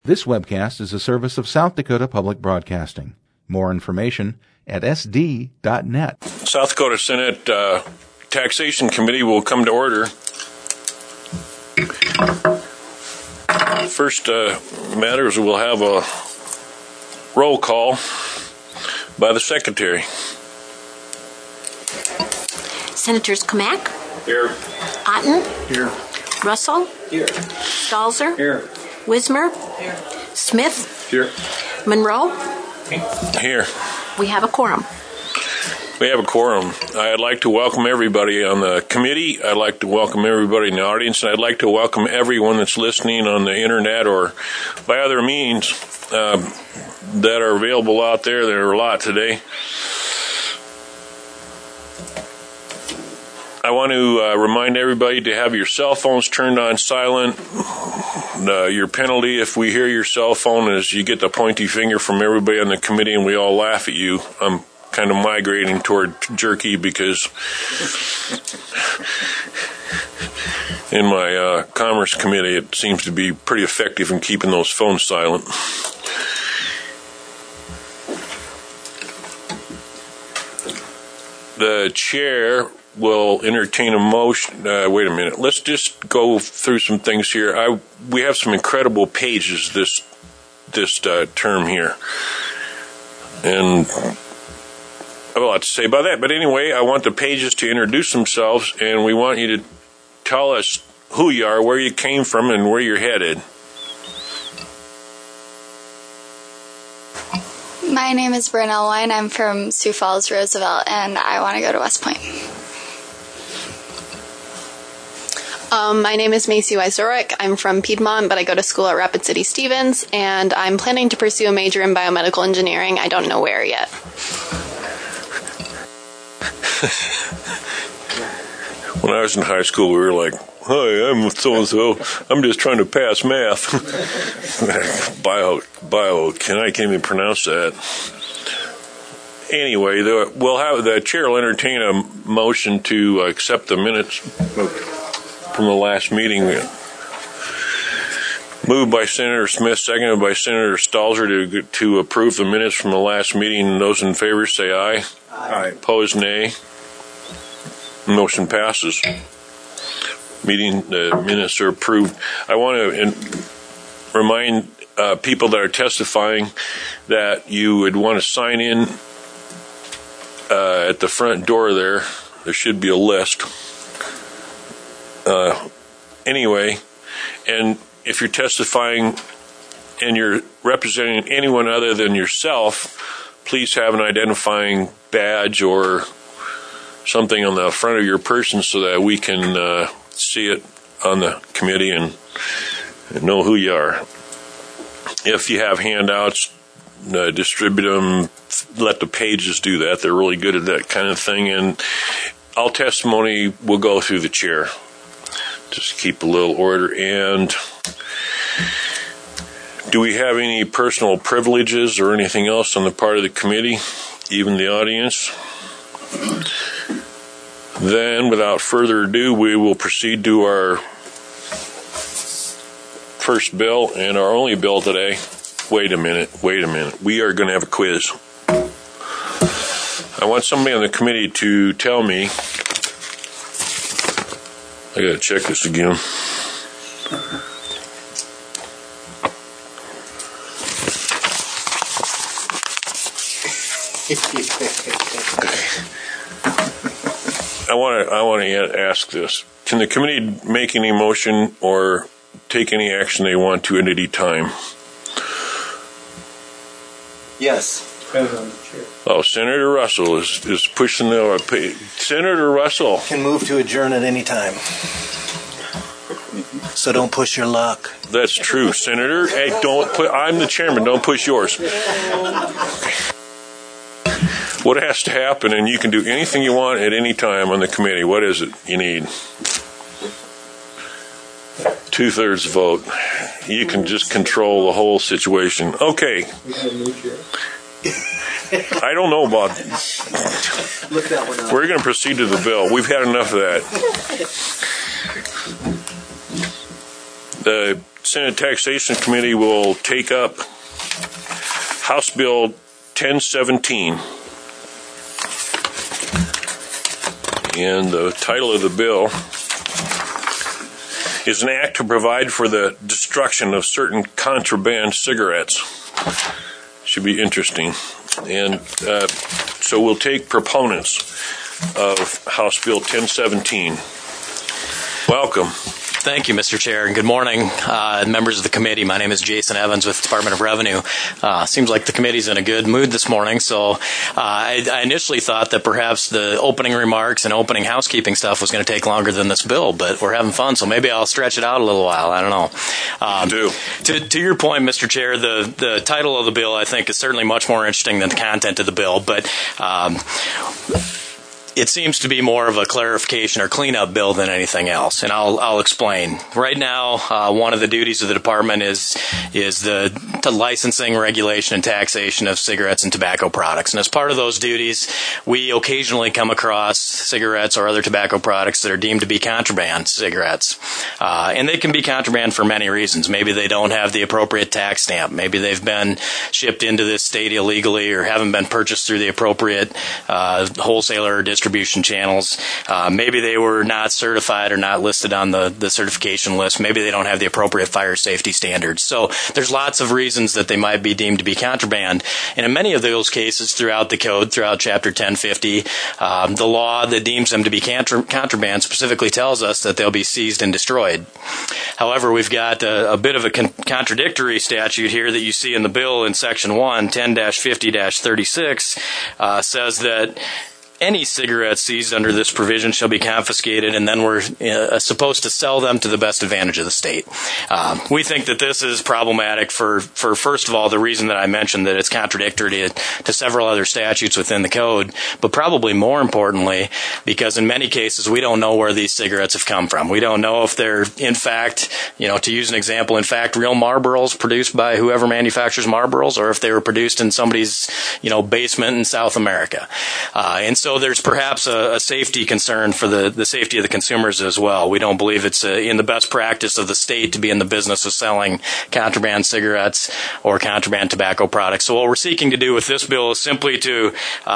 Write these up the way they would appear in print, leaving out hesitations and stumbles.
This webcast is a service of South Dakota Public Broadcasting. More information at sd.net. South Dakota Senate Taxation Committee will come to order. First matter is we'll have a roll call by the Secretary. Senators Kamak? Here. Otten? Here. Russell? Here. Stalzer? Here. Wismer? Here. Smith? Here. Monroe? Here. We have a quorum. We have a quorum. I'd like to welcome everybody on the committee. I'd like to welcome everybody in the audience, and I'd like to welcome everyone that's listening on the internet or by other means that are available out there. There are a lot today. I want to remind everybody to have your cell phones turned on silent. Your penalty if we hear your cell phone is you get the pointy finger from everybody on the committee and we all laugh at you. I'm kind of migrating toward jerky because in my Commerce Committee it seems to be pretty effective in keeping those phones silent. The chair will entertain a motion. Wait a minute. Let's just go through some things here. We have some incredible pages this term here, and I have a lot to say about that. But anyway, I want the pages to introduce themselves, and we want you to tell us who you are, where you came from, and where you're headed. My name is Bryn Elwine. I'm from Sioux Falls, Roosevelt, and I want to go to West Point. My name is Macy Weisdorek. I'm from Piedmont, but I go to school at Rapid City Stevens, and I'm planning to pursue a major in biomedical engineering. I don't know where yet. When I was in high school, we were like, "Hi, I'm so-and-so. I'm just trying to pass math." Bio, I can't even pronounce that. Anyway, the chair will entertain a motion to accept the minutes from the last meeting. Moved by Senator Smith, seconded by Senator Stalzer to approve the minutes from the last meeting. Those in favor say aye. Aye. Opposed, nay. Motion passes. The minutes are approved. I want to remind people that are testifying that you would want to sign in at the front door there. There should be a list. Anyway, and if you're testifying and you're representing anyone other than yourself, please have an identifying badge or something on the front of your person so that we can see it on the committee and know who you are. If you have handouts, distribute them. Let the pages do that. They're really good at that kind of thing. And all testimony will go through the chair. Just keep a little order. And do we have any personal privileges or anything else on the part of the committee, even the audience? Then, without further ado, we will proceed to our first bill and our only bill today. Wait a minute. We are going to have a quiz. I want somebody on the committee to tell me. I got to check this again. I want to ask this. Can the committee make any motion or take any action they want to at any time? Yes. Oh, Senator Russell is pushing the... Senator Russell Can move to adjourn at any time. So don't push your luck. That's true, Senator. Hey, I'm the chairman. Don't push yours. What has to happen, and you can do anything you want at any time on the committee. What is it you need? 2/3 vote. You can just control the whole situation. Okay. I don't know about... Look that one up. We're going to proceed to the bill. We've had enough of that. The Senate Taxation Committee will take up House Bill 1017. And the title of the bill is an act to provide for the destruction of certain contraband cigarettes. Should be interesting. And so we'll take proponents of House Bill 1017. Welcome. Thank you, Mr. Chair, and good morning, members of the committee. My name is Jason Evans with the Department of Revenue. Seems like the committee's in a good mood this morning, so I initially thought that perhaps the opening remarks and opening housekeeping stuff was going to take longer than this bill, but we're having fun, so maybe I'll stretch it out a little while. I don't know. To your point, Mr. Chair, the title of the bill, I think, is certainly much more interesting than the content of the bill, but it seems to be more of a clarification or cleanup bill than anything else, and I'll explain. Right now, one of the duties of the department is the licensing, regulation, and taxation of cigarettes and tobacco products. And as part of those duties, we occasionally come across cigarettes or other tobacco products that are deemed to be contraband cigarettes. And they can be contraband for many reasons. Maybe they don't have the appropriate tax stamp. Maybe they've been shipped into this state illegally or haven't been purchased through the appropriate wholesaler or distribution channels. Maybe they were not certified or not listed on the certification list. Maybe they don't have the appropriate fire safety standards. So there's lots of reasons that they might be deemed to be contraband. And in many of those cases throughout the code, throughout Chapter 1050, the law that deems them to be contraband specifically tells us that they'll be seized and destroyed. However, we've got a bit of a contradictory statute here that you see in the bill in Section 1, 10-50-36, says that any cigarettes seized under this provision shall be confiscated, and then we're supposed to sell them to the best advantage of the state. We think that this is problematic for first of all, the reason that I mentioned, that it's contradictory to several other statutes within the code, but probably more importantly, because in many cases we don't know where these cigarettes have come from. We don't know if they're, in fact, to use an example, in fact, real Marlboros produced by whoever manufactures Marlboros, or if they were produced in somebody's, basement in South America. And so there's perhaps a safety concern for the safety of the consumers as well. We don't believe it's in the best practice of the state to be in the business of selling contraband cigarettes or contraband tobacco products. So what we're seeking to do with this bill is simply to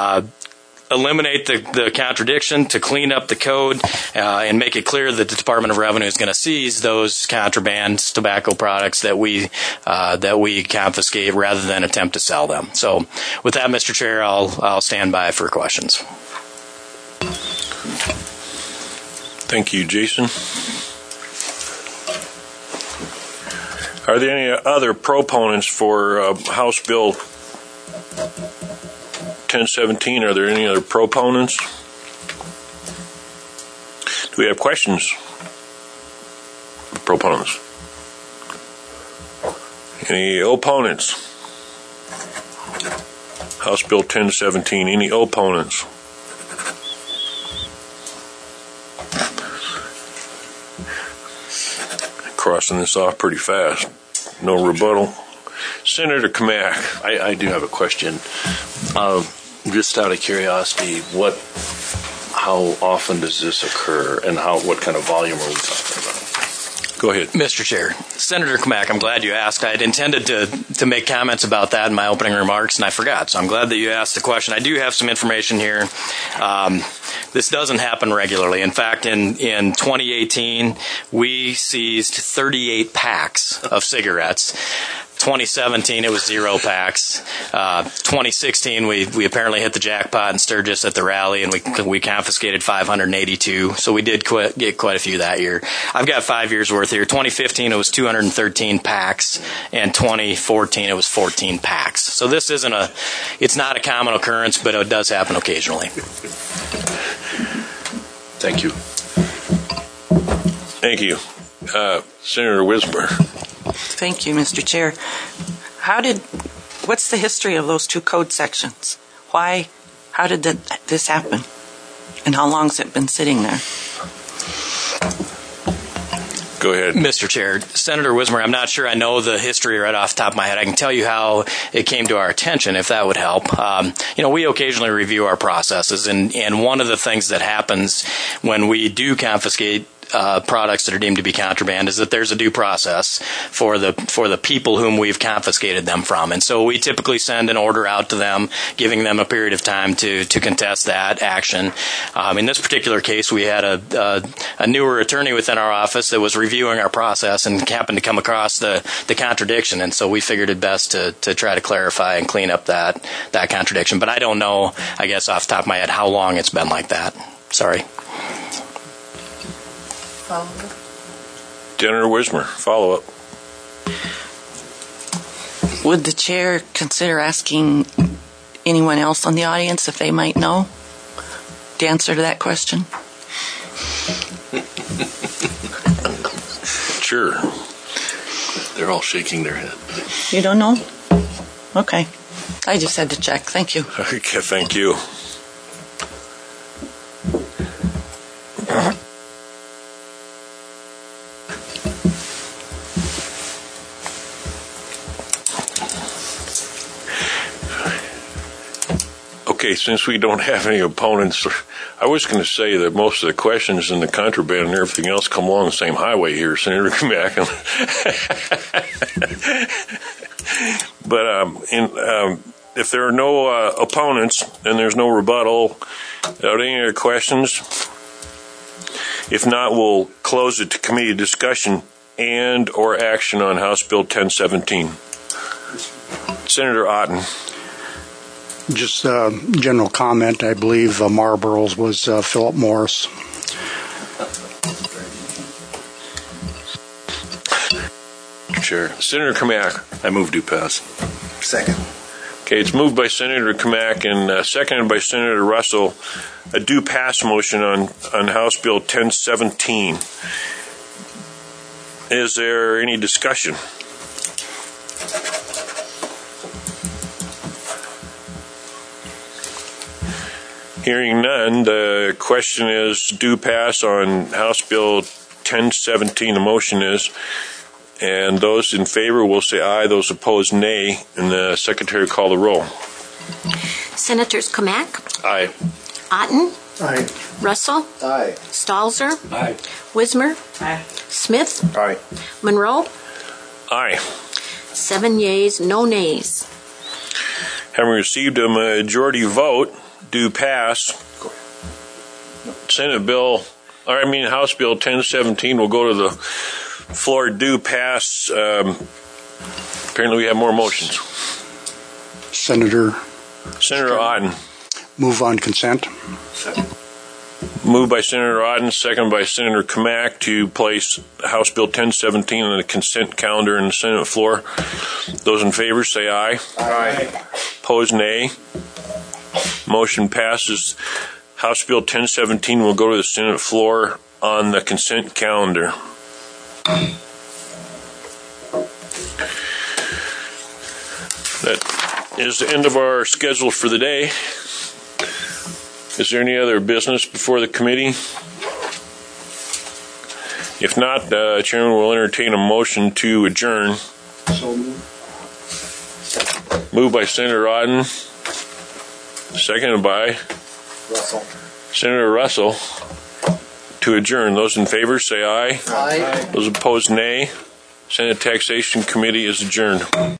eliminate the contradiction, to clean up the code, and make it clear that the Department of Revenue is going to seize those contraband tobacco products that we confiscate rather than attempt to sell them. So with that, Mr. Chair, I'll stand by for questions. Thank you, Jason. Are there any other proponents for House Bill 1017? Are there any other proponents? Do we have questions? Proponents? Any opponents? House Bill 1017. Any opponents? Crossing this off pretty fast. No rebuttal. Senator Kamak. I do have a question. Just out of curiosity, how often does this occur, and what kind of volume are we talking about? Go ahead. Mr. Chair. Senator Kamak, I'm glad you asked. I had intended to make comments about that in my opening remarks, and I forgot. So I'm glad that you asked the question. I do have some information here. This doesn't happen regularly. In fact, in 2018, we seized 38 packs of cigarettes. 2017, it was 0 packs. 2016, we apparently hit the jackpot in Sturgis at the rally, and we confiscated 582. So we did get quite a few that year. I've got 5 years worth here. 2015, it was 213 packs, and 2014, it was 14 packs. So this it's not a common occurrence, but it does happen occasionally. Thank you. Thank you. Senator Wismer. Thank you, Mr. Chair. What's the history of those two code sections? How did this happen? And how long has it been sitting there? Go ahead. Mr. Chair, Senator Wismer, I'm not sure I know the history right off the top of my head. I can tell you how it came to our attention, if that would help. We occasionally review our processes, and one of the things that happens when we do confiscate products that are deemed to be contraband is that there's a due process for the people whom we've confiscated them from. And so we typically send an order out to them, giving them a period of time to contest that action. In this particular case, we had a newer attorney within our office that was reviewing our process and happened to come across the contradiction. And so we figured it best to try to clarify and clean up that contradiction. But I don't know, I guess, off the top of my head, how long it's been like that. Sorry. Senator Wismer, follow up. Would the chair consider asking anyone else in the audience if they might know the answer to that question? Sure. They're all shaking their head. You don't know? Okay. I just had to check. Thank you. Okay, thank you. Okay, since we don't have any opponents, I was going to say that most of the questions and the contraband and everything else come along the same highway here, Senator Kamak. But if there are no opponents and there's no rebuttal, without any other questions, if not, we'll close it to committee discussion and or action on House Bill 1017. Senator Otten. Just a general comment. I believe Marlboro's was Philip Morris. Chair. Senator Kamak. I move to pass. Second. Okay, it's moved by Senator Kamak and seconded by Senator Russell. A do pass motion on House Bill 1017. Is there any discussion? Hearing none, the question is do pass on House Bill 1017. The motion is, and those in favor will say aye, those opposed nay, and the secretary will call the roll. Senators Kamak, Aye. Otten, Aye. Russell, Aye. Stalzer, Aye. Wismer, Aye. Smith, Aye. Monroe. Aye. 7 yeas, no nays. Having received a majority vote, do pass. House Bill 1017 will go to the floor. Do pass. Apparently, we have more motions. Senator Otten. Move on consent. Second. Moved by Senator Otten, seconded by Senator Kamak to place House Bill 1017 on the consent calendar in the Senate floor. Those in favor say aye. Aye. Opposed, nay. Motion passes. House Bill 1017 will go to the Senate floor on the consent calendar. That is the end of our schedule for the day. Is there any other business before the committee? If not, the chairman will entertain a motion to adjourn. So moved. Moved by Senator Otten, seconded by Russell. Senator Russell to adjourn. Those in favor say aye. Aye. Those opposed, nay. Senate Taxation Committee is adjourned.